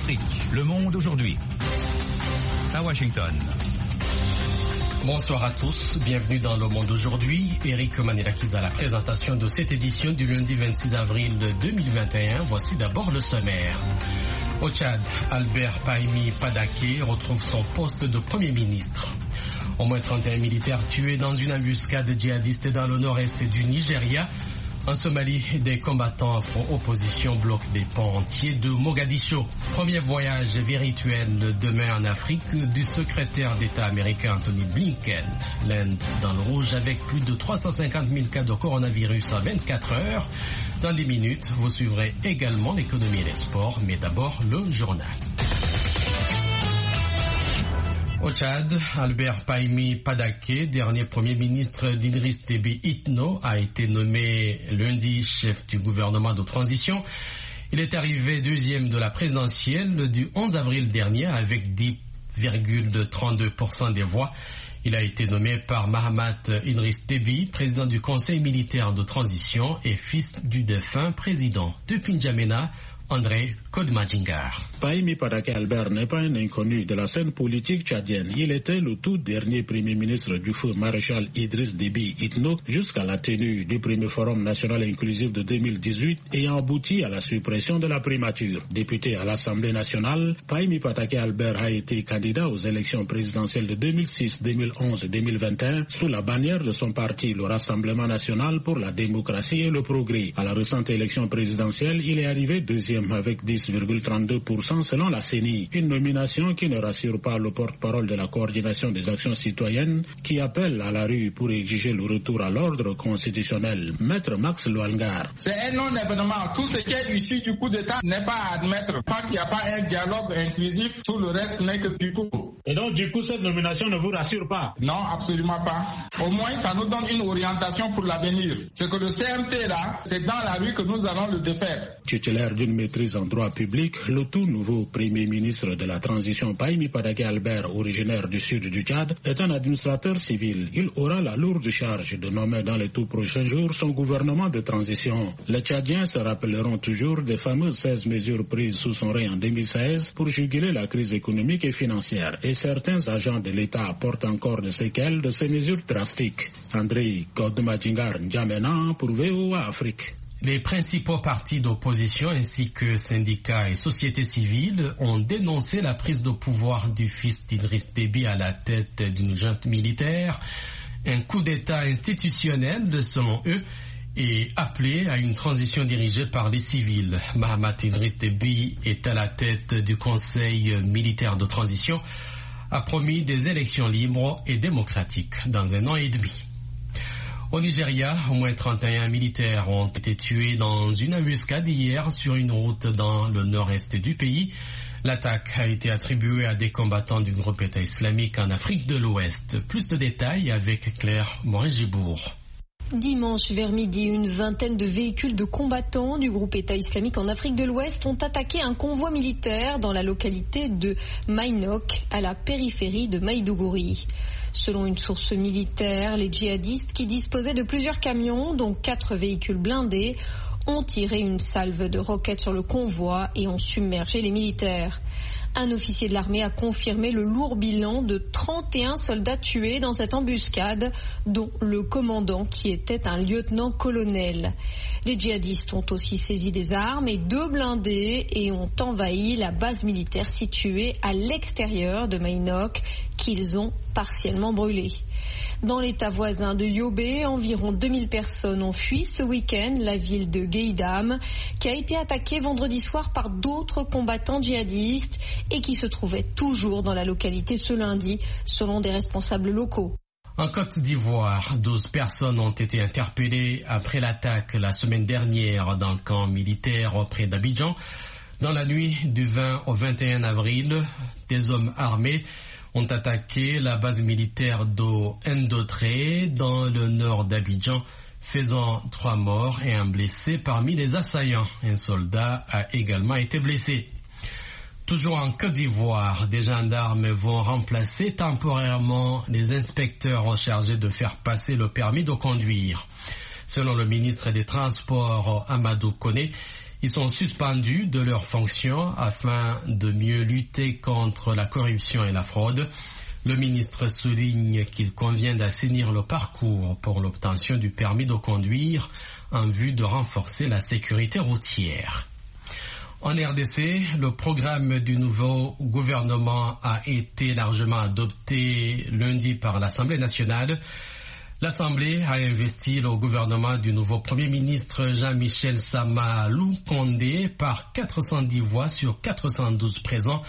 Afrique. Le Monde aujourd'hui. À Washington. Bonsoir à tous, bienvenue dans Le Monde aujourd'hui. Eric Manilakis à la présentation de cette édition du lundi 26 avril 2021. Voici d'abord le sommaire. Au Tchad, Albert Pahimi Padaké retrouve son poste de Premier ministre. Au moins 31 militaires tués dans une embuscade djihadiste dans le nord-est du Nigeria. En Somalie, des combattants pro-opposition bloquent des ponts entiers de Mogadiscio. Premier voyage virtuel demain en Afrique du secrétaire d'État américain Anthony Blinken. L'Inde dans le rouge avec plus de 350 000 cas de coronavirus en 24 heures. Dans 10 minutes, vous suivrez également l'économie et les sports, mais d'abord le journal. Au Tchad, Albert Pahimi Padaké, dernier premier ministre d'Idriss Déby Itno, a été nommé lundi chef du gouvernement de transition. Il est arrivé deuxième de la présidentielle du 11 avril dernier avec 10,32% des voix. Il a été nommé par Mahamat Idriss Déby, président du Conseil militaire de transition et fils du défunt président depuis N'Djamena, André Kodmadjingar. Pahimi Padaké Albert n'est pas un inconnu de la scène politique tchadienne. Il était le tout dernier premier ministre du feu maréchal Idriss Déby Itno jusqu'à la tenue du premier forum national inclusif de 2018 ayant abouti à la suppression de la primature. Député à l'Assemblée nationale, Pahimi Padaké Albert a été candidat aux élections présidentielles de 2006, 2011 et 2021 sous la bannière de son parti, le Rassemblement national pour la démocratie et le progrès. À la récente élection présidentielle, il est arrivé deuxième avec 10,32% selon la CENI. Une nomination qui ne rassure pas le porte-parole de la coordination des actions citoyennes qui appelle à la rue pour exiger le retour à l'ordre constitutionnel. Maître Max Loangar. C'est un non-événement. Tout ce qui est issu du coup d'État n'est pas à admettre. Tant qu'il n'y a pas un dialogue inclusif, tout le reste n'est que pipeau. Et donc du coup cette nomination ne vous rassure pas? Non, absolument pas. Au moins ça nous donne une orientation pour l'avenir. C'est que le CMT là, c'est dans la rue que nous allons le défaire. Titulaire d'une maîtrise en droit public, le tout nouveau premier ministre de la transition Pahimi Padaké Albert, originaire du sud du Tchad, est un administrateur civil. Il aura la lourde charge de nommer dans les tout prochains jours son gouvernement de transition. Les Tchadiens se rappelleront toujours des fameuses 16 mesures prises sous son règne en 2016 pour juguler la crise économique et financière. Et certains agents de l'État portent encore des séquelles de ces mesures drastiques. André Kodmadjingar N'Djamena pour VOA Afrique. Les principaux partis d'opposition ainsi que syndicats et sociétés civiles ont dénoncé la prise de pouvoir du fils d'Idriss Déby à la tête d'une junte militaire, un coup d'État institutionnel selon eux, et appelé à une transition dirigée par les civils. Mahamat Idriss Déby est à la tête du Conseil militaire de transition, a promis des élections libres et démocratiques dans 1 an et demi. Au Nigeria, au moins 31 militaires ont été tués dans une embuscade hier sur une route dans le nord-est du pays. L'attaque a été attribuée à des combattants du groupe État islamique en Afrique de l'Ouest. Plus de détails avec Claire Morin-Gibourg. Dimanche vers midi, une vingtaine de véhicules de combattants du groupe État islamique en Afrique de l'Ouest ont attaqué un convoi militaire dans la localité de Mainok, à la périphérie de Maïdougouri. Selon une source militaire, les djihadistes qui disposaient de plusieurs camions, dont 4 véhicules blindés, ont tiré une salve de roquettes sur le convoi et ont submergé les militaires. Un officier de l'armée a confirmé le lourd bilan de 31 soldats tués dans cette embuscade, dont le commandant qui était un lieutenant-colonel. Les djihadistes ont aussi saisi des armes et 2 blindés et ont envahi la base militaire située à l'extérieur de Mainok, qu'ils ont partiellement brûlée. Dans l'état voisin de Yobe, environ 2000 personnes ont fui ce week-end la ville de Gueidam, qui a été attaquée vendredi soir par d'autres combattants djihadistes et qui se trouvait toujours dans la localité ce lundi, selon des responsables locaux. En Côte d'Ivoire, 12 personnes ont été interpellées après l'attaque la semaine dernière dans le camp militaire près d'Abidjan. Dans la nuit du 20 au 21 avril, des hommes armés ont attaqué la base militaire d'Endotré dans le nord d'Abidjan, faisant 3 morts et un blessé parmi les assaillants. Un soldat a également été blessé. Toujours en Côte d'Ivoire, des gendarmes vont remplacer temporairement les inspecteurs chargés de faire passer le permis de conduire. Selon le ministre des Transports, Amadou Koné, Ils sont suspendus de leurs fonctions afin de mieux lutter contre la corruption et la fraude. Le ministre souligne qu'il convient d'assainir le parcours pour l'obtention du permis de conduire en vue de renforcer la sécurité routière. En RDC, le programme du nouveau gouvernement a été largement adopté lundi par l'Assemblée nationale. L'Assemblée a investi le gouvernement du nouveau Premier ministre Jean-Michel Sama Lukonde par 410 voix sur 412 présents,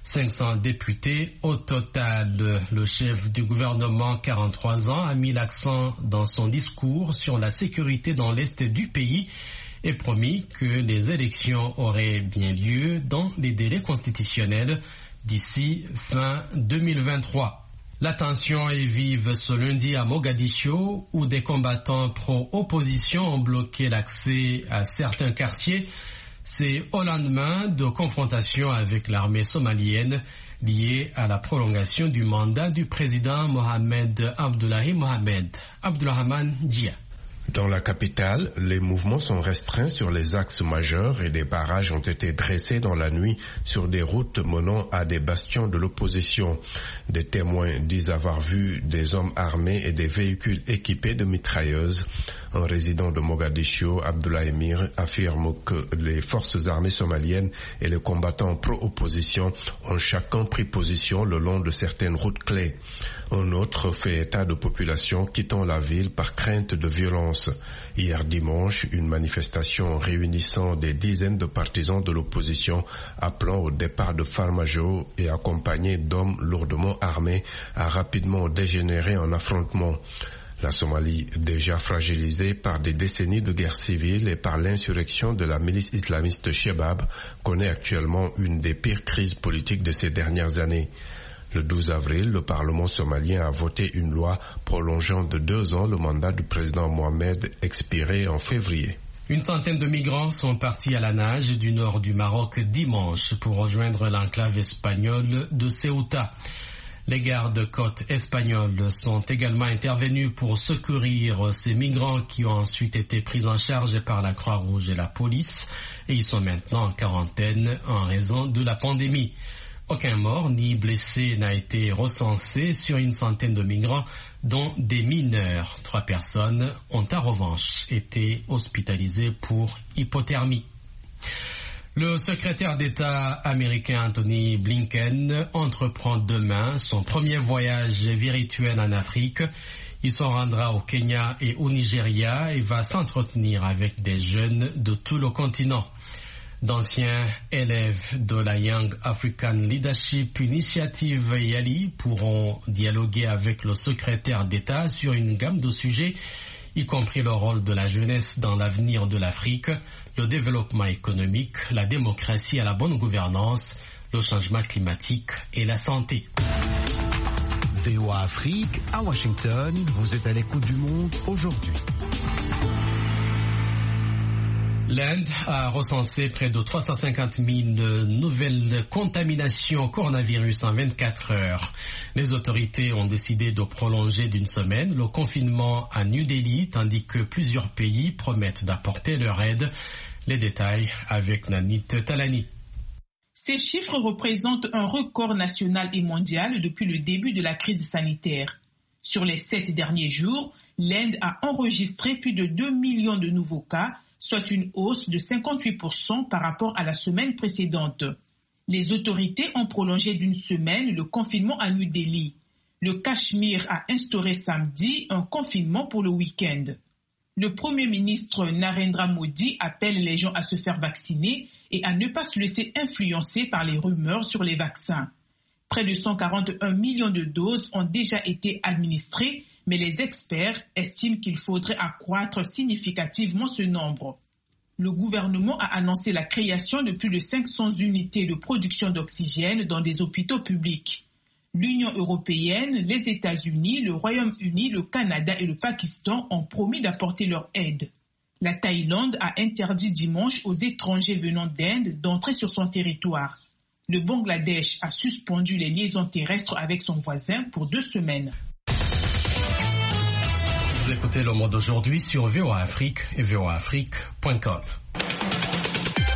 500 députés. Au total, le chef du gouvernement, 43 ans, a mis l'accent dans son discours sur la sécurité dans l'Est du pays et promis que les élections auraient bien lieu dans les délais constitutionnels d'ici fin 2023. La tension est vive ce lundi à Mogadiscio, où des combattants pro-opposition ont bloqué l'accès à certains quartiers. C'est au lendemain de confrontations avec l'armée somalienne liée à la prolongation du mandat du président Mohamed Abdullahi Mohamed. Abdulrahman Dia. Dans la capitale, les mouvements sont restreints sur les axes majeurs et des barrages ont été dressés dans la nuit sur des routes menant à des bastions de l'opposition. Des témoins disent avoir vu des hommes armés et des véhicules équipés de mitrailleuses. Un résident de Mogadiscio, Abdoulaye Mir, affirme que les forces armées somaliennes et les combattants pro-opposition ont chacun pris position le long de certaines routes clés. Un autre fait état de population quittant la ville par crainte de violence. Hier dimanche, une manifestation réunissant des dizaines de partisans de l'opposition appelant au départ de Farmajo et accompagnés d'hommes lourdement armés a rapidement dégénéré en affrontement. La Somalie, déjà fragilisée par des décennies de guerre civile et par l'insurrection de la milice islamiste Shebab, connaît actuellement une des pires crises politiques de ces dernières années. Le 12 avril, le Parlement somalien a voté une loi prolongeant de 2 ans le mandat du président Mohamed expiré en février. Une centaine de migrants sont partis à la nage du nord du Maroc dimanche pour rejoindre l'enclave espagnole de Ceuta. Les gardes-côtes espagnols sont également intervenus pour secourir ces migrants qui ont ensuite été pris en charge par la Croix-Rouge et la police et ils sont maintenant en quarantaine en raison de la pandémie. Aucun mort ni blessé n'a été recensé sur une centaine de migrants, dont des mineurs. 3 personnes ont en revanche été hospitalisées pour hypothermie. Le secrétaire d'État américain Anthony Blinken entreprend demain son premier voyage virtuel en Afrique. Il se rendra au Kenya et au Nigeria et va s'entretenir avec des jeunes de tout le continent. D'anciens élèves de la Young African Leadership Initiative YALI pourront dialoguer avec le secrétaire d'État sur une gamme de sujets, y compris le rôle de la jeunesse dans l'avenir de l'Afrique, le développement économique, la démocratie et la bonne gouvernance, le changement climatique et la santé. VOA Afrique, à Washington, vous êtes à l'écoute du monde aujourd'hui. L'Inde a recensé près de 350 000 nouvelles contaminations au coronavirus en 24 heures. Les autorités ont décidé de prolonger d'une semaine le confinement à New Delhi, tandis que plusieurs pays promettent d'apporter leur aide. Les détails avec Nanit Talani. Ces chiffres représentent un record national et mondial depuis le début de la crise sanitaire. Sur les 7 derniers jours, l'Inde a enregistré plus de 2 millions de nouveaux cas, soit une hausse de 58% par rapport à la semaine précédente. Les autorités ont prolongé d'une semaine le confinement à New Delhi. Le Cachemire a instauré samedi un confinement pour le week-end. Le Premier ministre Narendra Modi appelle les gens à se faire vacciner et à ne pas se laisser influencer par les rumeurs sur les vaccins. Près de 141 millions de doses ont déjà été administrées, mais les experts estiment qu'il faudrait accroître significativement ce nombre. Le gouvernement a annoncé la création de plus de 500 unités de production d'oxygène dans des hôpitaux publics. L'Union européenne, les États-Unis, le Royaume-Uni, le Canada et le Pakistan ont promis d'apporter leur aide. La Thaïlande a interdit dimanche aux étrangers venant d'Inde d'entrer sur son territoire. Le Bangladesh a suspendu les liaisons terrestres avec son voisin pour 2 semaines. Vous écoutez Le Monde aujourd'hui sur VOA Afrique et voaafrique.com.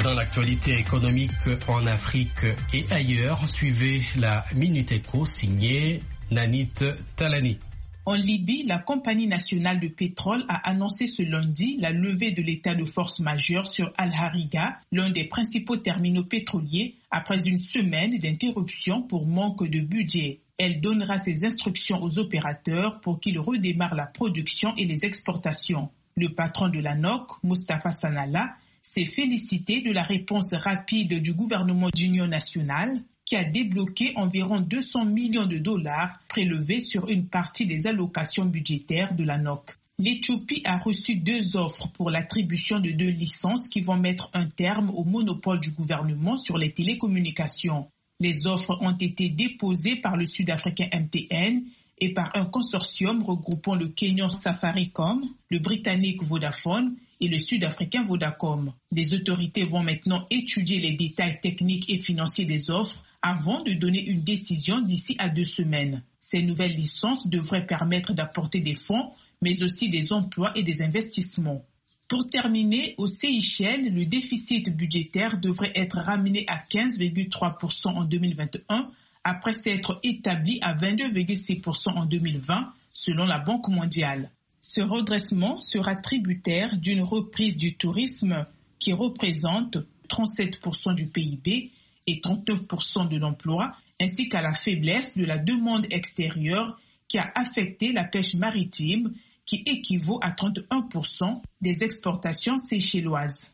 Dans l'actualité économique en Afrique et ailleurs, suivez la Minute Éco signée Nanit Talani. En Libye, la Compagnie nationale de pétrole a annoncé ce lundi la levée de l'état de force majeure sur Al-Hariga, l'un des principaux terminaux pétroliers, après une semaine d'interruption pour manque de budget. Elle donnera ses instructions aux opérateurs pour qu'ils redémarrent la production et les exportations. Le patron de la NOC, Mustafa Sanalla, s'est félicité de la réponse rapide du gouvernement d'union nationale qui a débloqué environ 200 millions de dollars prélevés sur une partie des allocations budgétaires de la NOC. L'Éthiopie a reçu 2 offres pour l'attribution de 2 licences qui vont mettre un terme au monopole du gouvernement sur les télécommunications. Les offres ont été déposées par le Sud-Africain MTN et par un consortium regroupant le Kenyan Safaricom, le Britannique Vodafone et le Sud-Africain Vodacom. Les autorités vont maintenant étudier les détails techniques et financiers des offres avant de donner une décision d'ici à 2 semaines. Ces nouvelles licences devraient permettre d'apporter des fonds, mais aussi des emplois et des investissements. Pour terminer, aux Seychelles, le déficit budgétaire devrait être ramené à 15,3% en 2021, après s'être établi à 22,6% en 2020, selon la Banque mondiale. Ce redressement sera tributaire d'une reprise du tourisme qui représente 37% du PIB et 39% de l'emploi, ainsi qu'à la faiblesse de la demande extérieure qui a affecté la pêche maritime, qui équivaut à 31% des exportations seychelloises.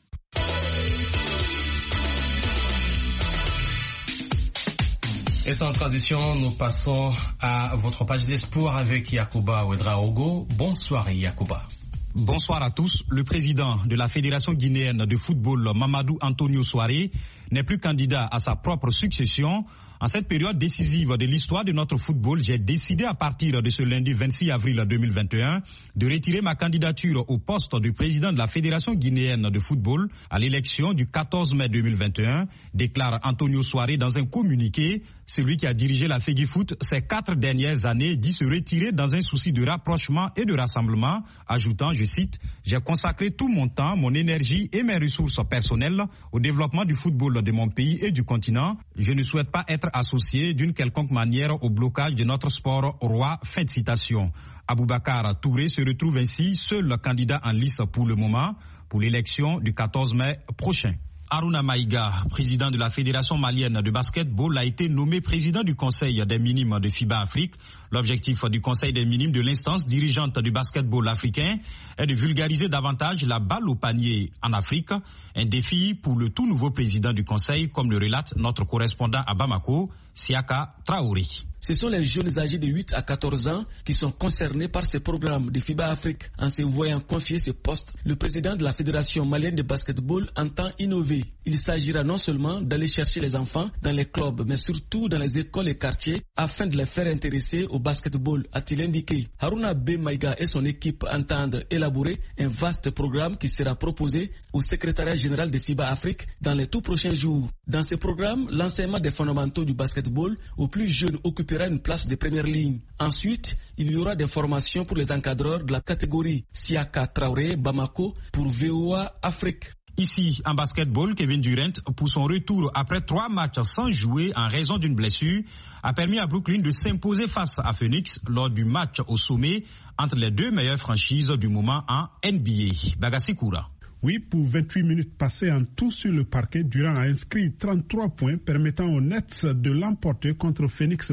Et sans transition, nous passons à votre page des sports avec Yacouba Ouedraogo. Bonsoir Yacouba. Bonsoir à tous. Le président de la Fédération guinéenne de football, Mamadou Antonio Souaré, n'est plus candidat à sa propre succession. En cette période décisive de l'histoire de notre football, j'ai décidé à partir de ce lundi 26 avril 2021 de retirer ma candidature au poste de président de la Fédération guinéenne de football à l'élection du 14 mai 2021, déclare Antonio Souaré dans un communiqué. Celui qui a dirigé la FEGIFOOT ces 4 dernières années dit se retirer dans un souci de rapprochement et de rassemblement, ajoutant, je cite, « J'ai consacré tout mon temps, mon énergie et mes ressources personnelles au développement du football de mon pays et du continent. Je ne souhaite pas être associé d'une quelconque manière au blocage de notre sport roi. » Fin de citation. Aboubacar Touré se retrouve ainsi seul candidat en liste pour le moment pour l'élection du 14 mai prochain. Haruna Maïga, président de la Fédération malienne de basketball, a été nommé président du Conseil des minimes de FIBA Afrique. L'objectif du Conseil des minimes de l'instance dirigeante du basketball africain est de vulgariser davantage la balle au panier en Afrique. Un défi pour le tout nouveau président du Conseil, comme le relate notre correspondant à Bamako, Siaka Traoré. Ce sont les jeunes âgés de 8 à 14 ans qui sont concernés par ce programme de FIBA Afrique. En se voyant confier ce poste, le président de la Fédération malienne de basketball entend innover. Il s'agira non seulement d'aller chercher les enfants dans les clubs, mais surtout dans les écoles et quartiers afin de les faire intéresser au basketball, a-t-il indiqué. Haruna B. Maïga et son équipe entendent élaborer un vaste programme qui sera proposé au secrétariat général de FIBA Afrique dans les tout prochains jours. Dans ce programme, l'enseignement des fondamentaux du basketball aux plus jeunes occupera une place de première ligne. Ensuite, il y aura des formations pour les encadreurs de la catégorie. Siaka Traoré, Bamako, pour VOA Afrique. Ici, en basketball, Kevin Durant, pour son retour après 3 matchs sans jouer en raison d'une blessure, a permis à Brooklyn de s'imposer face à Phoenix lors du match au sommet entre les 2 meilleures franchises du moment en NBA. Bagassi Koura. Oui, pour 28 minutes passées en tout sur le parquet, Durant a inscrit 33 points permettant aux Nets de l'emporter contre Phoenix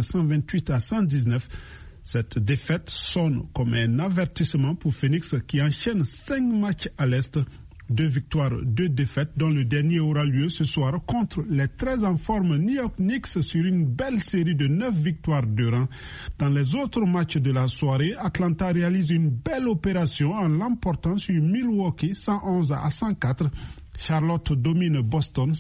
128-119. Cette défaite sonne comme un avertissement pour Phoenix qui enchaîne 5 matchs à l'Est. 2 victoires, 2 défaites, dont le dernier aura lieu ce soir contre les très en forme New York Knicks sur une belle série de 9 victoires de rang. Dans les autres matchs de la soirée, Atlanta réalise une belle opération en l'emportant sur Milwaukee 111-104. Charlotte domine Boston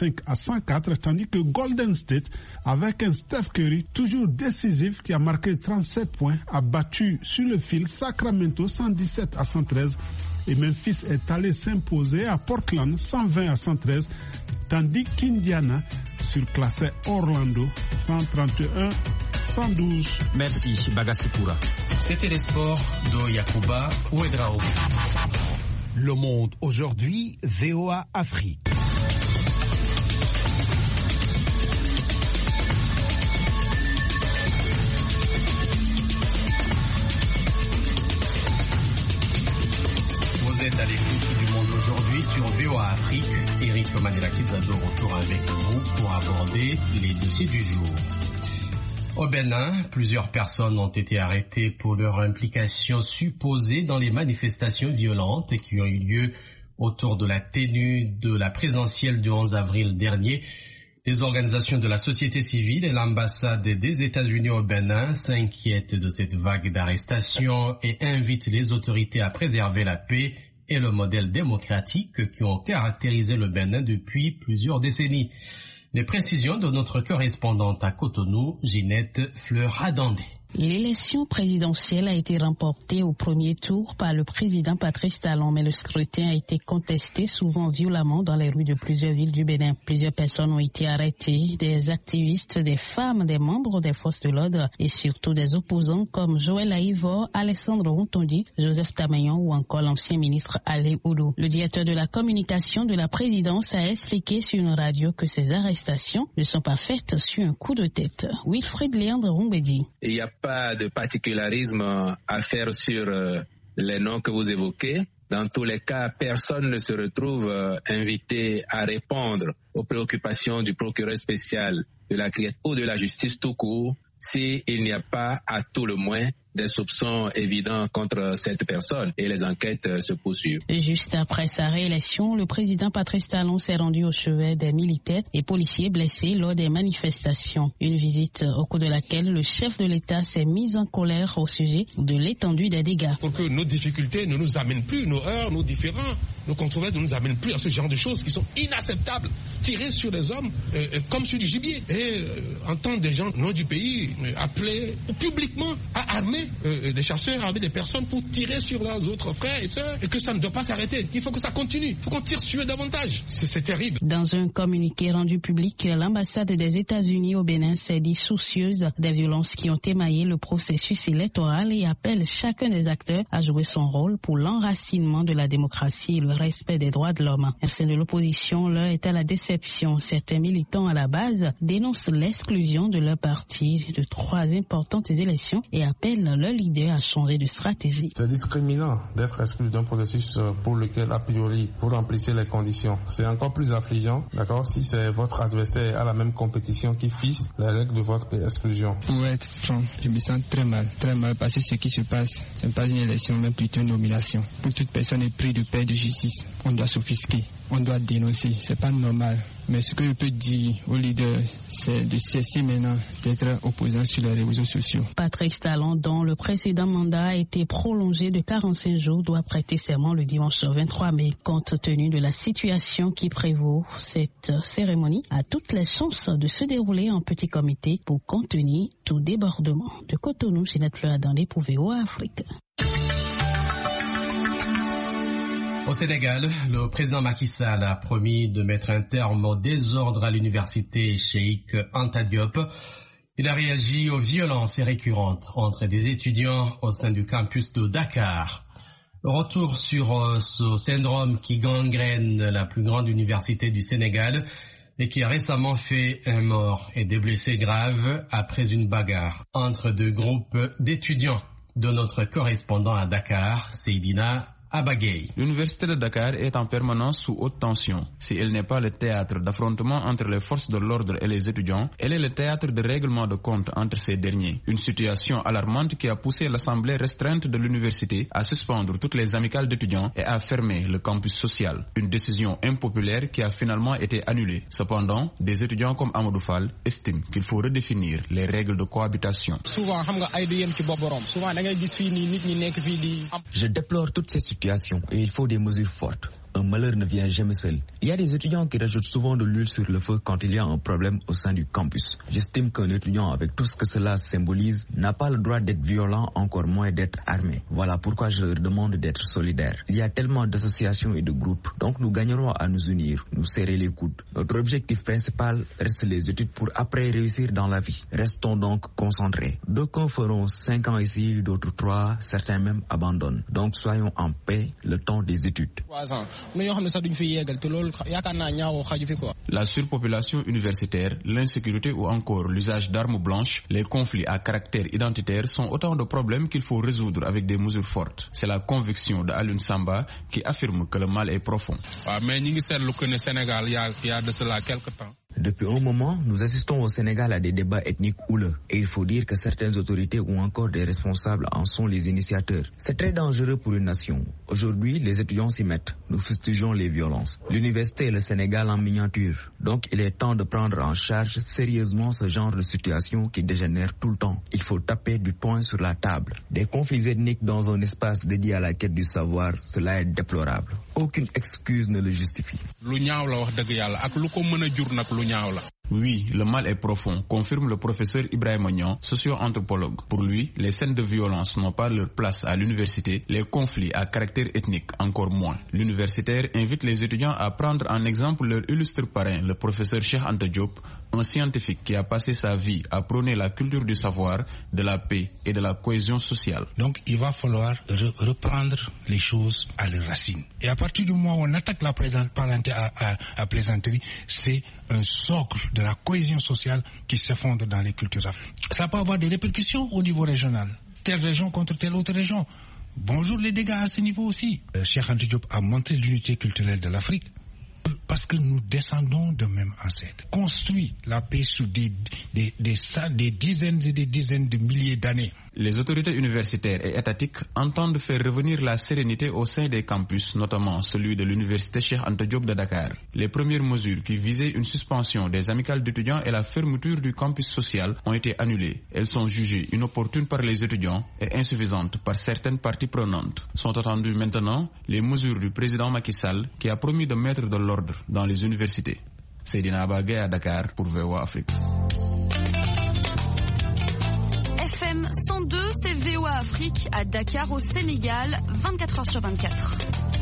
125-104, tandis que Golden State, avec un Steph Curry toujours décisif qui a marqué 37 points, a battu sur le fil Sacramento 117-113. Et Memphis est allé s'imposer à Portland 120-113, tandis qu'Indiana surclassait Orlando 131-112. Merci, Bagassi Koura. C'était les sports de Yacouba Ouedraogo. Le monde aujourd'hui, VOA Afrique. de retour avec vous pour aborder les dossiers du jour. Au Bénin, plusieurs personnes ont été arrêtées pour leur implication supposée dans les manifestations violentes qui ont eu lieu autour de la tenue de la présidentielle du 11 avril dernier. Les organisations de la société civile et l'ambassade des États-Unis au Bénin s'inquiètent de cette vague d'arrestations et invitent les autorités à préserver la paix et le modèle démocratique qui ont caractérisé le Bénin depuis plusieurs décennies. Les précisions de notre correspondante à Cotonou, Ginette Fleur-Adandé. L'élection présidentielle a été remportée au premier tour par le président Patrice Talon, mais le scrutin a été contesté souvent violemment dans les rues de plusieurs villes du Bénin. Plusieurs personnes ont été arrêtées, des activistes, des femmes, des membres des forces de l'ordre et surtout des opposants comme Joël Aïvor, Alessandro Rontondi, Joseph Tamayon ou encore l'ancien ministre Ali Oudou. Le directeur de la communication de la présidence a expliqué sur une radio que ces arrestations ne sont pas faites sur un coup de tête. Wilfried Léandre Rumbedi. Il n'y a pas de particularisme à faire sur les noms que vous évoquez. Dans tous les cas, personne ne se retrouve invité à répondre aux préoccupations du procureur spécial de la CRIET ou de la justice tout court s'il n'y a pas à tout le moins des soupçons évidents contre cette personne et les enquêtes se poursuivent. Juste après sa réélection, le président Patrice Talon s'est rendu au chevet des militaires et policiers blessés lors des manifestations. Une visite au cours de laquelle le chef de l'État s'est mis en colère au sujet de l'étendue des dégâts. Pour que nos difficultés ne nous amènent plus, nos heurts, nos différends, nos controverses ne nous amènent plus à ce genre de choses qui sont inacceptables. Tirer sur des hommes comme sur du gibier et entendre des gens non du pays appeler publiquement à armer des chasseurs, armer des personnes pour tirer sur leurs autres frères et sœurs et que ça ne doit pas s'arrêter. Il faut que ça continue. Il faut qu'on tire sur eux davantage. C'est terrible. Dans un communiqué rendu public, l'ambassade des États-Unis au Bénin s'est dit soucieuse des violences qui ont émaillé le processus électoral et appelle chacun des acteurs à jouer son rôle pour l'enracinement de la démocratie et le respect des droits de l'homme. Au sein de l'opposition, l'heure est à la déception. Certains militants à la base dénoncent l'exclusion de leur parti de 3 importantes élections et appellent leur leader à changer de stratégie. C'est discriminant d'être exclu d'un processus pour lequel, a priori, vous remplissez les conditions. C'est encore plus affligeant, d'accord, si c'est votre adversaire à la même compétition qui fixe les règles de votre exclusion. Pour être franc, je me sens très mal parce que ce qui se passe, ce n'est pas une élection, mais plutôt une nomination. Pour toute personne éprise de paix et de justice, on doit s'offusquer. On doit dénoncer, c'est pas normal. Mais ce que je peux dire aux leaders, c'est de cesser maintenant d'être opposants sur les réseaux sociaux. Patrice Talon, dont le précédent mandat a été prolongé de 45 jours, doit prêter serment le dimanche 23 mai. Compte tenu de la situation qui prévaut, cette cérémonie a toutes les chances de se dérouler en petit comité pour contenir tout débordement. De Cotonou, Ginette Fleur-Adandé pour VOA Afrique. Au Sénégal, le président Macky Sall a promis de mettre un terme au désordre à l'université Cheikh Anta Diop. Il a réagi aux violences récurrentes entre des étudiants au sein du campus de Dakar. Retour sur ce syndrome qui gangrène la plus grande université du Sénégal et qui a récemment fait un mort et des blessés graves après une bagarre entre 2 groupes d'étudiants. De notre correspondant à Dakar, Seydina Abagay. L'université de Dakar est en permanence sous haute tension. Si elle n'est pas le théâtre d'affrontements entre les forces de l'ordre et les étudiants, elle est le théâtre de règlement de compte entre ces derniers. Une situation alarmante qui a poussé l'assemblée restreinte de l'université à suspendre toutes les amicales d'étudiants et à fermer le campus social. Une décision impopulaire qui a finalement été annulée. Cependant, des étudiants comme Amadou Fall estiment qu'il faut redéfinir les règles de cohabitation. Je déplore toutes ces situations et il faut des mesures fortes. Un malheur ne vient jamais seul. Il y a des étudiants qui rajoutent souvent de l'huile sur le feu quand il y a un problème au sein du campus. J'estime qu'un étudiant, avec tout ce que cela symbolise, n'a pas le droit d'être violent, encore moins d'être armé. Voilà pourquoi je leur demande d'être solidaires. Il y a tellement d'associations et de groupes, donc nous gagnerons à nous unir, nous serrer les coudes. Notre objectif principal reste les études pour après réussir dans la vie. Restons donc concentrés. D'aucuns feront 5 ans ici, d'autres 3, certains même abandonnent. Donc soyons en paix le temps des études. 3 ans. La surpopulation universitaire, l'insécurité ou encore l'usage d'armes blanches, les conflits à caractère identitaire sont autant de problèmes qu'il faut résoudre avec des mesures fortes. C'est la conviction de Alun Samba qui affirme que le mal est profond. Depuis un moment, nous assistons au Sénégal à des débats ethniques houleux et il faut dire que certaines autorités ou encore des responsables en sont les initiateurs. C'est très dangereux pour une nation. Aujourd'hui, les étudiants s'y mettent. Nous fustigeons les violences. L'université est le Sénégal en miniature. Donc, il est temps de prendre en charge sérieusement ce genre de situation qui dégénère tout le temps. Il faut taper du poing sur la table. Des conflits ethniques dans un espace dédié à la quête du savoir, cela est déplorable. Aucune excuse ne le justifie. Oui, le mal est profond, confirme le professeur Ibrahim Ognon, socio-anthropologue. Pour lui, les scènes de violence n'ont pas leur place à l'université, les conflits à caractère ethnique encore moins. L'universitaire invite les étudiants à prendre en exemple leur illustre parrain, le professeur Cheikh Anta Diop, un scientifique qui a passé sa vie à prôner la culture du savoir, de la paix et de la cohésion sociale. Donc il va falloir reprendre les choses à leurs racines. Et à partir du moment où on attaque la plaisanterie, c'est un socle de la cohésion sociale qui s'effondre dans les cultures africaines. Ça peut avoir des répercussions au niveau régional. Telle région contre telle autre région. Bonjour les dégâts à ce niveau aussi. Cheikh Anta Diop a montré l'unité culturelle de l'Afrique. Parce que nous descendons de même ancêtre. Construit la paix sur des dizaines et des dizaines de milliers d'années. Les autorités universitaires et étatiques entendent faire revenir la sérénité au sein des campus, notamment celui de l'université Cheikh Anta Diop de Dakar. Les premières mesures qui visaient une suspension des amicales d'étudiants et la fermeture du campus social ont été annulées. Elles sont jugées inopportunes par les étudiants et insuffisantes par certaines parties prenantes. Sont attendues maintenant les mesures du président Macky Sall qui a promis de mettre de l'ordre dans les universités. Seydina Abagay à Dakar pour VOA Afrique. FM 102, c'est VOA Afrique à Dakar au Sénégal, 24 heures sur 24.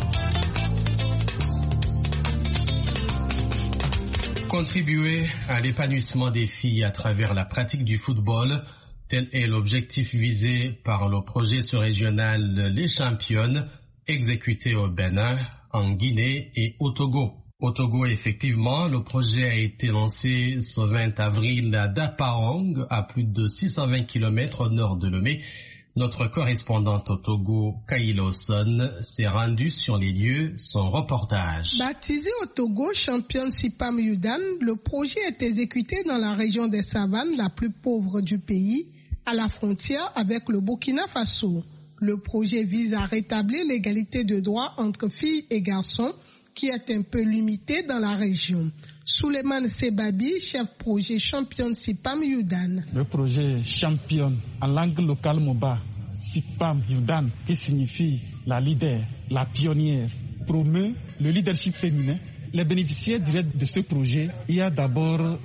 Contribuer à l'épanouissement des filles à travers la pratique du football, tel est l'objectif visé par le projet sous-régional Les Championnes, exécuté au Bénin, en Guinée et au Togo. Au Togo, effectivement, le projet a été lancé ce 20 avril à Dapaong, à plus de 620 km au nord de Lomé. Notre correspondante au Togo, Kaïla Osson, s'est rendue sur les lieux. Son reportage. Baptisé au Togo Champion Sipam Yudan, le projet est exécuté dans la région des savanes la plus pauvre du pays, à la frontière avec le Burkina Faso. Le projet vise à rétablir l'égalité de droits entre filles et garçons, qui est un peu limité dans la région. Souleymane Sebabi, chef projet Champion Sipam Yudan. Le projet Champion, en langue locale Moba, Sipam Yudan, qui signifie la leader, la pionnière, promeut le leadership féminin. Les bénéficiaires directs de ce projet, il y a d'abord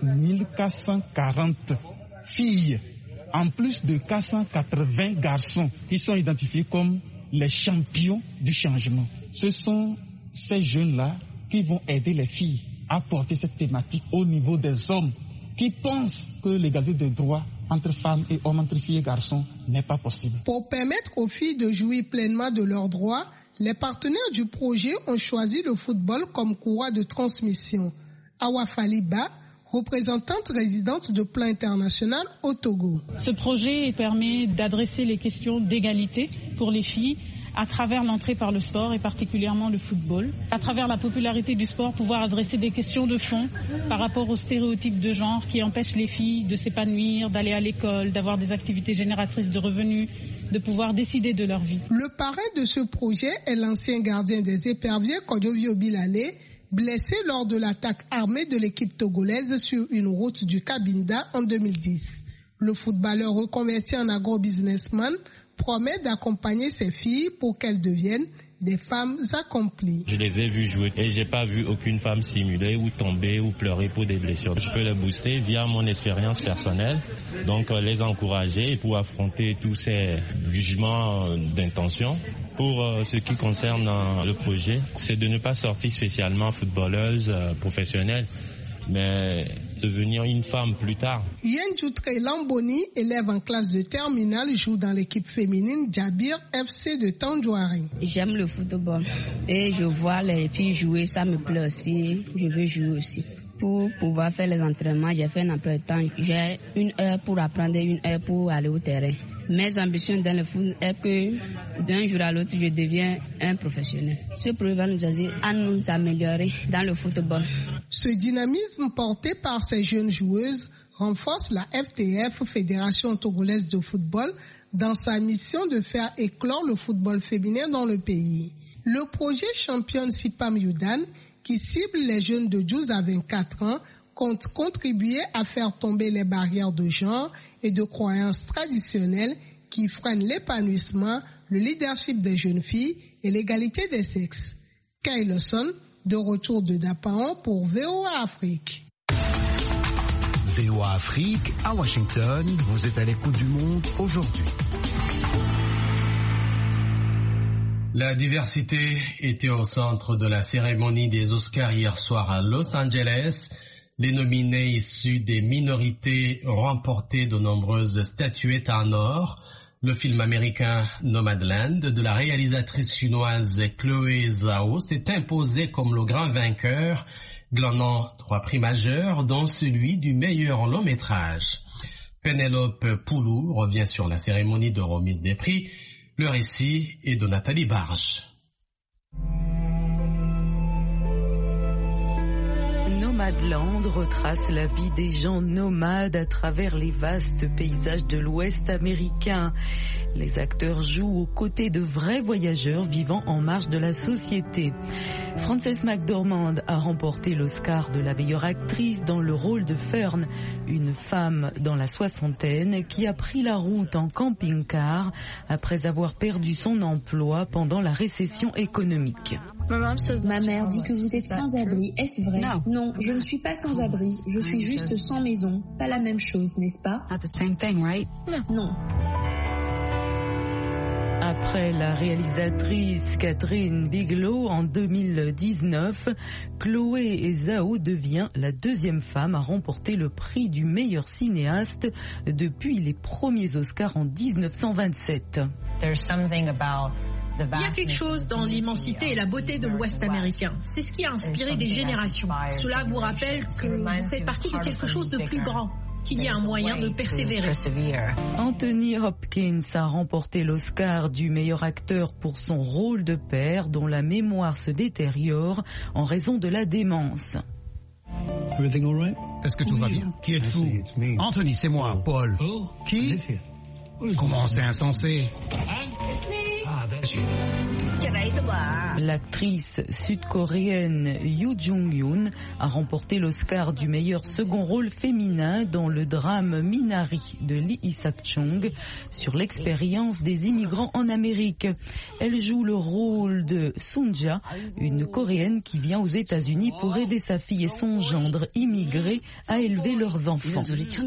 1440 filles, en plus de 480 garçons qui sont identifiés comme les champions du changement. Ce sont ces jeunes-là qui vont aider les filles à porter cette thématique au niveau des hommes qui pensent que l'égalité des droits entre femmes et hommes, entre filles et garçons n'est pas possible. Pour permettre aux filles de jouir pleinement de leurs droits, les partenaires du projet ont choisi le football comme courroie de transmission. Awa Faliba, représentante résidente de Plan International au Togo. Ce projet permet d'adresser les questions d'égalité pour les filles à travers l'entrée par le sport et particulièrement le football. À travers la popularité du sport, pouvoir adresser des questions de fond par rapport aux stéréotypes de genre qui empêchent les filles de s'épanouir, d'aller à l'école, d'avoir des activités génératrices de revenus, de pouvoir décider de leur vie. Le parrain de ce projet est l'ancien gardien des éperviers Kodovio Bilale, blessé lors de l'attaque armée de l'équipe togolaise sur une route du Cabinda en 2010. Le footballeur reconverti en agro-businessman promet d'accompagner ses filles pour qu'elles deviennent des femmes accomplies. Je les ai vues jouer et j'ai pas vu aucune femme simuler ou tomber ou pleurer pour des blessures. Je peux les booster via mon expérience personnelle, donc les encourager pour affronter tous ces jugements d'intention. Pour ce qui concerne le projet, c'est de ne pas sortir spécialement footballeuse professionnelle, mais devenir une femme plus tard. Yenjoutre Lamboni, élève en classe de terminale, joue dans l'équipe féminine Djabir FC de Tandjouari. J'aime le football et je vois les filles jouer, ça me plaît aussi, je veux jouer aussi. Pour pouvoir faire les entraînements, j'ai fait un emploi de temps. J'ai 1 heure pour apprendre, 1 heure pour aller au terrain. Mes ambitions dans le foot est que d'un jour à l'autre, je deviens un professionnel. Ce projet va nous aider à nous améliorer dans le football. Ce dynamisme porté par ces jeunes joueuses renforce la FTF, Fédération togolaise de football, dans sa mission de faire éclore le football féminin dans le pays. Le projet Championne Sipam Yudan, qui cible les jeunes de 12 à 24 ans, compte contribuer à faire tomber les barrières de genre et de croyances traditionnelles qui freinent l'épanouissement, le leadership des jeunes filles et l'égalité des sexes. Kay Lawson, de retour de Dapaon pour VOA Afrique. VOA Afrique, à Washington, vous êtes à l'écoute du monde aujourd'hui. La diversité était au centre de la cérémonie des Oscars hier soir à Los Angeles. Les nominés issus des minorités ont remporté de nombreuses statuettes en or. Le film américain Nomadland de la réalisatrice chinoise Chloé Zhao s'est imposé comme le grand vainqueur, glanant 3 prix majeurs, dont celui du meilleur long métrage. Penelope Poulou revient sur la cérémonie de remise des prix. Le récit est de Nathalie Barge. Nomadland retrace la vie des gens nomades à travers les vastes paysages de l'Ouest américain. Les acteurs jouent aux côtés de vrais voyageurs vivant en marge de la société. Frances McDormand a remporté l'Oscar de la meilleure actrice dans le rôle de Fern, une femme dans la soixantaine qui a pris la route en camping-car après avoir perdu son emploi pendant la récession économique. Ma mère dit que vous êtes sans abri, est-ce vrai? Non, je ne suis pas sans abri, je suis juste sans maison. Pas la même chose, n'est-ce pas? Non. Après la réalisatrice Catherine Bigelow en 2019, Chloé Zhao devient la 2e femme à remporter le prix du meilleur cinéaste depuis les premiers Oscars en 1927. Il y a quelque chose dans l'immensité et la beauté de l'Ouest américain. C'est ce qui a inspiré des générations. Cela vous rappelle que vous faites partie de quelque chose de plus grand, qu'il y a un moyen de persévérer. Anthony Hopkins a remporté l'Oscar du meilleur acteur pour son rôle de père dont la mémoire se détériore en raison de la démence. Est-ce que tout va bien? Qui êtes-vous? Anthony, c'est moi, Paul. Qui? Comment c'est insensé? L'actrice sud-coréenne Yoo Jung-yoon a remporté l'Oscar du meilleur second rôle féminin dans le drame Minari de Lee Isak-chung sur l'expérience des immigrants en Amérique. Elle joue le rôle de Sunja, une Coréenne qui vient aux États-Unis pour aider sa fille et son gendre immigrés à élever leurs enfants.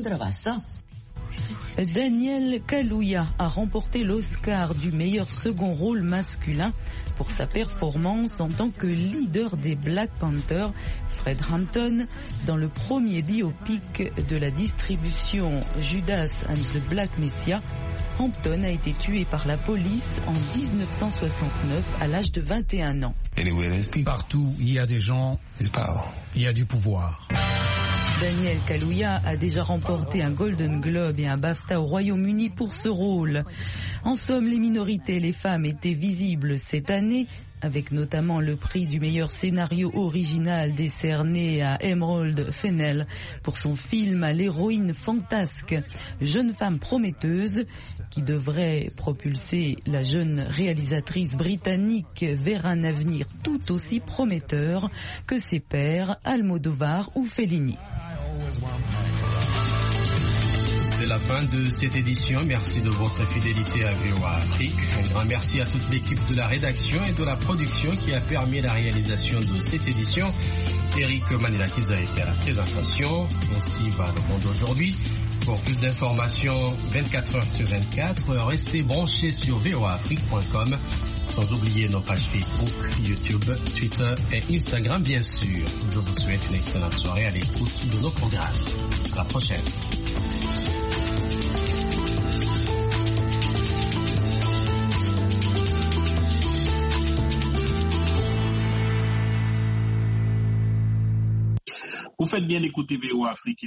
Daniel Kaluuya a remporté l'Oscar du meilleur second rôle masculin pour sa performance en tant que leader des Black Panthers, Fred Hampton, dans le premier biopic de la distribution Judas and the Black Messiah. Hampton a été tué par la police en 1969 à l'âge de 21 ans. Partout, il y a des gens, il y a du pouvoir. Daniel Kaluuya a déjà remporté un Golden Globe et un BAFTA au Royaume-Uni pour ce rôle. En somme, les minorités et les femmes étaient visibles cette année, avec notamment le prix du meilleur scénario original décerné à Emerald Fennell pour son film à l'héroïne fantasque, Jeune femme prometteuse, qui devrait propulser la jeune réalisatrice britannique vers un avenir tout aussi prometteur que ses pairs Almodovar ou Fellini. C'est la fin de cette édition. Merci de votre fidélité à VOA Afrique. Un grand merci à toute l'équipe de la rédaction et de la production qui a permis la réalisation de cette édition. Eric Manilakis a été à la présentation. Ainsi va le monde aujourd'hui. Pour plus d'informations 24 heures sur 24, restez branchés sur voaafrique.com. Sans oublier nos pages Facebook, YouTube, Twitter et Instagram, bien sûr. Je vous souhaite une excellente soirée à l'écoute de nos programmes. À la prochaine. Vous faites bien d'écouter VOA Afrique.